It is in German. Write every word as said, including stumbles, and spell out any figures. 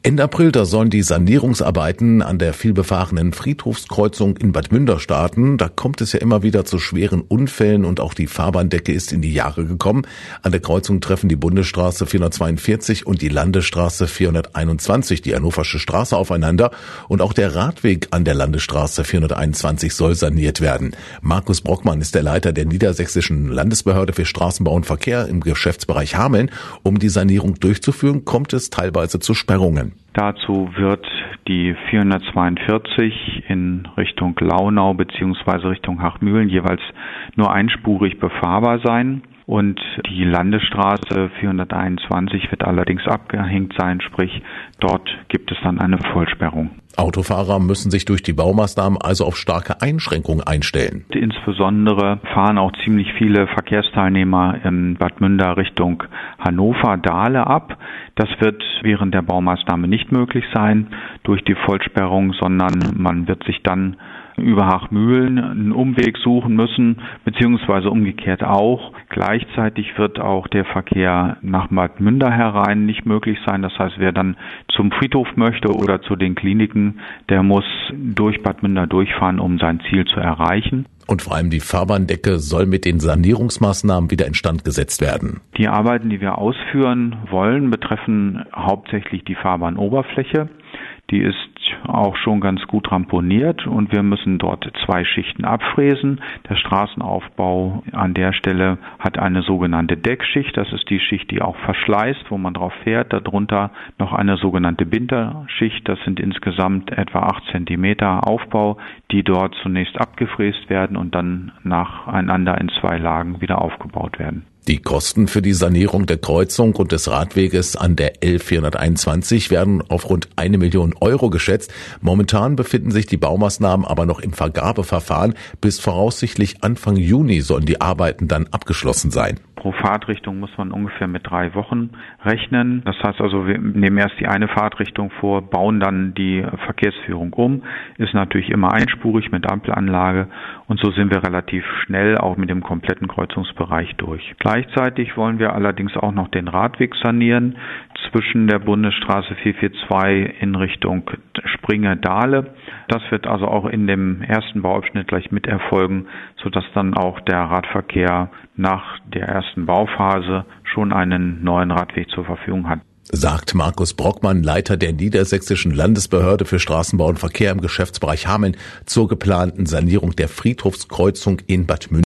Ende April, da sollen die Sanierungsarbeiten an der vielbefahrenen Friedhofskreuzung in Bad Münder starten. Da kommt es ja immer wieder zu schweren Unfällen und auch die Fahrbahndecke ist in die Jahre gekommen. An der Kreuzung treffen die Bundesstraße vierhundertzweiundvierzig und die Landesstraße vierhunderteinundzwanzig, die Hannoversche Straße, aufeinander. Und auch der Radweg an der Landesstraße vierhunderteinundzwanzig soll saniert werden. Markus Brockmann ist der Leiter der Niedersächsischen Landesbehörde für Straßenbau und Verkehr im Geschäftsbereich Hameln. Um die Sanierung durchzuführen, kommt es teilweise zu Sperrungen. Dazu wird die vierhundertzweiundvierzig in Richtung Launau bzw. Richtung Hachmühlen jeweils nur einspurig befahrbar sein. Und die Landesstraße vierhunderteinundzwanzig wird allerdings abgehängt sein, sprich dort gibt es dann eine Vollsperrung. Autofahrer müssen sich durch die Baumaßnahmen also auf starke Einschränkungen einstellen. Insbesondere fahren auch ziemlich viele Verkehrsteilnehmer in Bad Münder Richtung Hannover-Dahle ab. Das wird während der Baumaßnahme nicht möglich sein durch die Vollsperrung, sondern man wird sich dann über Hachmühlen einen Umweg suchen müssen, beziehungsweise umgekehrt auch. Gleichzeitig wird auch der Verkehr nach Bad Münder herein nicht möglich sein. Das heißt, wer dann zum Friedhof möchte oder zu den Kliniken, der muss durch Bad Münder durchfahren, um sein Ziel zu erreichen. Und vor allem die Fahrbahndecke soll mit den Sanierungsmaßnahmen wieder instand gesetzt werden. Die Arbeiten, die wir ausführen wollen, betreffen hauptsächlich die Fahrbahnoberfläche. Die ist auch schon ganz gut ramponiert und wir müssen dort zwei Schichten abfräsen. Der Straßenaufbau an der Stelle hat eine sogenannte Deckschicht. Das ist die Schicht, die auch verschleißt, wo man drauf fährt. Darunter noch eine sogenannte Binderschicht. Das sind insgesamt etwa acht Zentimeter Aufbau, die dort zunächst abgefräst werden und dann nacheinander in zwei Lagen wieder aufgebaut werden. Die Kosten für die Sanierung der Kreuzung und des Radweges an der L vierhunderteinundzwanzig werden auf rund eine Million Euro geschätzt. Momentan befinden sich die Baumaßnahmen aber noch im Vergabeverfahren. Bis voraussichtlich Anfang Juni sollen die Arbeiten dann abgeschlossen sein. Pro Fahrtrichtung muss man ungefähr mit drei Wochen rechnen. Das heißt also, wir nehmen erst die eine Fahrtrichtung vor, bauen dann die Verkehrsführung um. Ist natürlich immer einspurig mit Ampelanlage und so sind wir relativ schnell auch mit dem kompletten Kreuzungsbereich durch. Gleichzeitig wollen wir allerdings auch noch den Radweg sanieren zwischen der Bundesstraße vierhundertzweiundvierzig in Richtung Springe-Dahle. Das wird also auch in dem ersten Bauabschnitt gleich mit erfolgen, sodass dann auch der Radverkehr nach der ersten Bauphase schon einen neuen Radweg zur Verfügung hat. Sagt Markus Brockmann, Leiter der Niedersächsischen Landesbehörde für Straßenbau und Verkehr im Geschäftsbereich Hameln zur geplanten Sanierung der Friedhofskreuzung in Bad Münder.